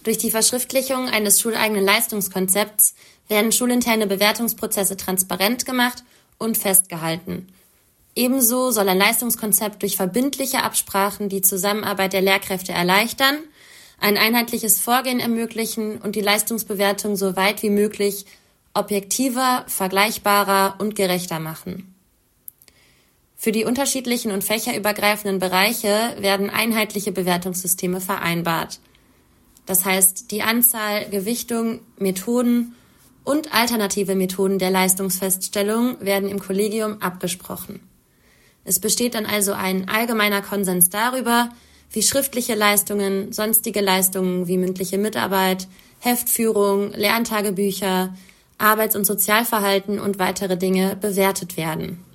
Durch die Verschriftlichung eines schuleigenen Leistungskonzepts werden schulinterne Bewertungsprozesse transparent gemacht und festgehalten. Ebenso soll ein Leistungskonzept durch verbindliche Absprachen die Zusammenarbeit der Lehrkräfte erleichtern, ein einheitliches Vorgehen ermöglichen und die Leistungsbewertung so weit wie möglich objektiver, vergleichbarer und gerechter machen. Für die unterschiedlichen und fächerübergreifenden Bereiche werden einheitliche Bewertungssysteme vereinbart. Das heißt, die Anzahl, Gewichtung, Methoden und alternative Methoden der Leistungsfeststellung werden im Kollegium abgesprochen. Es besteht dann also ein allgemeiner Konsens darüber, wie schriftliche Leistungen, sonstige Leistungen wie mündliche Mitarbeit, Heftführung, Lerntagebücher, Arbeits- und Sozialverhalten und weitere Dinge bewertet werden.